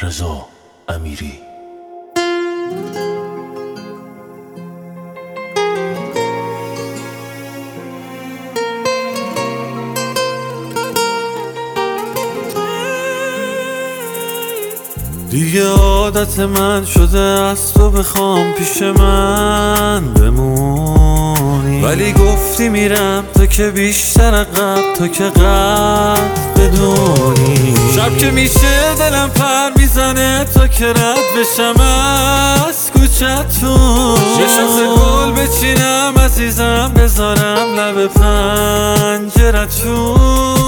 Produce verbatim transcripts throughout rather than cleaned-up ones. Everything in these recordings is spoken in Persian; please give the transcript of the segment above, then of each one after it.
رضا امیری. دیگه عادت من شده از تو بخوام پیش من بمونی، ولی گفتی میرم تو که بیشتر عقب، تو که قد بدونی. شب که میشه دلم پر میزنه تا که رد بشم از کوچتون، یه شاخه گل بچینم عزیزم بذارم لب پنجرتون.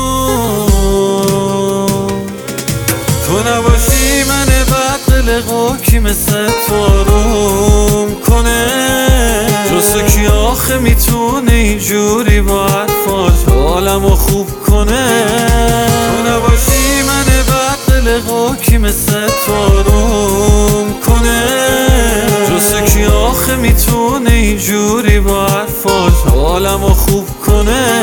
تو نباشی من بد قلقو کی مثل تو آروم کنه، جز تو کی آخه میتونه اینجوری با حرفاش حالمو خوب کنه. تو نباشی من بد قلقو کی مثل تو آروم کنه، جز تو کی آخه میتونه اینجوری با حرفاش حالمو خوب کنه.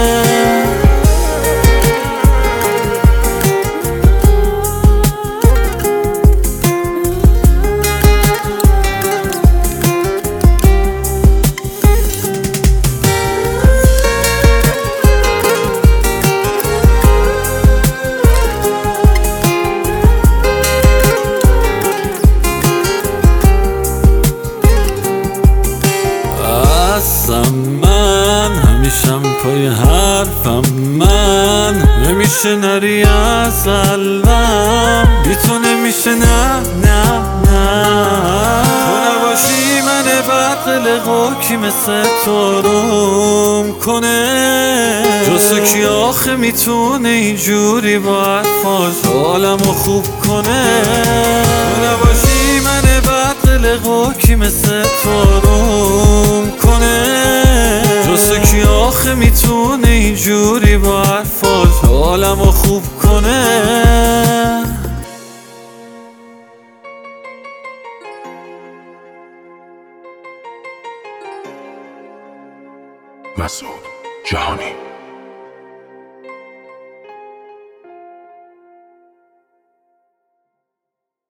من همیشم پای حرفم، من نمیشه نری از قلبم، بی تو نمیشه نه نه نه. تو نباشی من بد قلقو کی مثل تو آروم کنه، جز تو کی آخه میتونه اینجوری با حرفاش حالمو خوب کنه. تو نباشی من بد قلقو کی مثل تو آروم کنه، جز تو کی آخه میتونه اینجوری با حرفاش حالمو خوب کنه. مسعود جهانی.